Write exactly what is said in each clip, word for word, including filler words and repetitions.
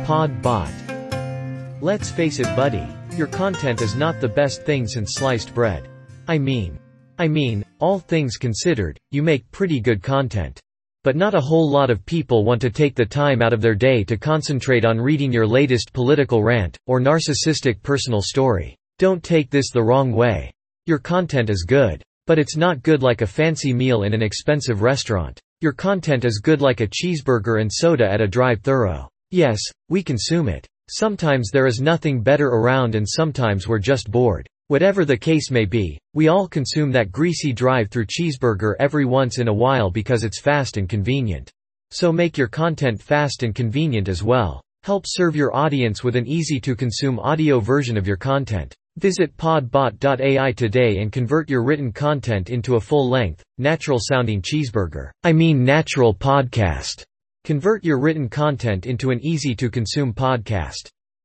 Pod Bot. Let's face it, buddy. Your content is not the best thing since sliced bread. I mean, I mean, all things considered, you make pretty good content. But not a whole lot of people want to take the time out of their day to concentrate on reading your latest political rant, or narcissistic personal story. Don't take this the wrong way. Your content is good. But it's not good like a fancy meal in an expensive restaurant. Your content is good like a cheeseburger and soda at a drive-thru. Yes, we consume it. Sometimes there is nothing better around and sometimes we're just bored. Whatever the case may be, we all consume that greasy drive-thru cheeseburger every once in a while because it's fast and convenient. So make your content fast and convenient as well. Help serve your audience with an easy-to-consume audio version of your content. Visit podbot dot A I today and convert your written content into a full-length, natural-sounding cheeseburger. I mean natural podcast. Convert your written content into an easy-to-consume podcast.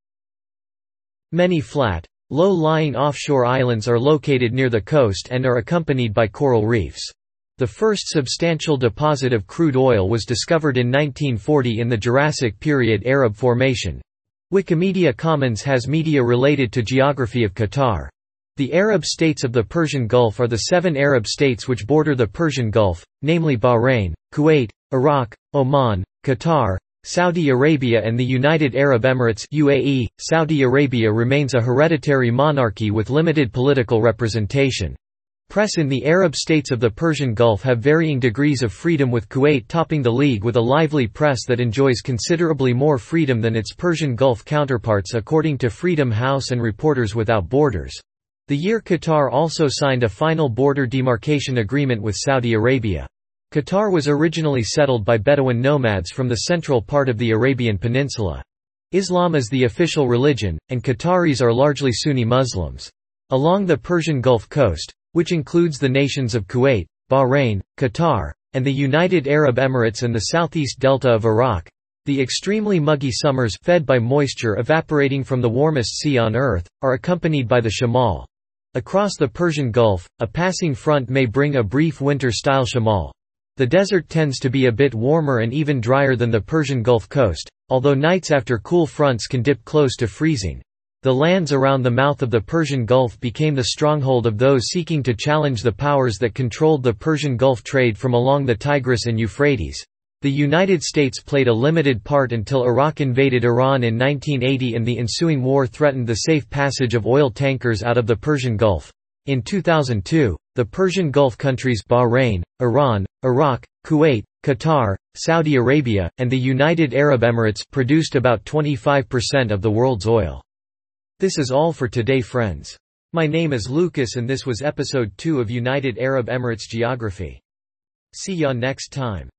Many flat, low-lying offshore islands are located near the coast and are accompanied by coral reefs. The first substantial deposit of crude oil was discovered in nineteen forty in the Jurassic period Arab Formation. Wikimedia Commons has media related to geography of Qatar. The Arab states of the Persian Gulf are the seven Arab states which border the Persian Gulf, namely Bahrain, Kuwait, Iraq, Oman, Qatar, Saudi Arabia and the United Arab Emirates U A E. Saudi Arabia remains a hereditary monarchy with limited political representation. Press in the Arab states of the Persian Gulf have varying degrees of freedom, with Kuwait topping the league with a lively press that enjoys considerably more freedom than its Persian Gulf counterparts, according to Freedom House and Reporters Without Borders. The year Qatar also signed a final border demarcation agreement with Saudi Arabia. Qatar was originally settled by Bedouin nomads from the central part of the Arabian Peninsula. Islam is the official religion, and Qataris are largely Sunni Muslims. Along the Persian Gulf coast, which includes the nations of Kuwait, Bahrain, Qatar, and the United Arab Emirates and the southeast delta of Iraq, the extremely muggy summers, fed by moisture evaporating from the warmest sea on Earth, are accompanied by the shamal. Across the Persian Gulf, a passing front may bring a brief winter-style shamal. The desert tends to be a bit warmer and even drier than the Persian Gulf coast, although nights after cool fronts can dip close to freezing. The lands around the mouth of the Persian Gulf became the stronghold of those seeking to challenge the powers that controlled the Persian Gulf trade from along the Tigris and Euphrates. The United States played a limited part until Iraq invaded Iran in nineteen eighty and the ensuing war threatened the safe passage of oil tankers out of the Persian Gulf. In two thousand two, the Persian Gulf countries Bahrain, Iran, Iraq, Kuwait, Qatar, Saudi Arabia, and the United Arab Emirates produced about twenty-five percent of the world's oil. This is all for today, friends. My name is Lucas and this was episode two of United Arab Emirates Geography. See ya next time.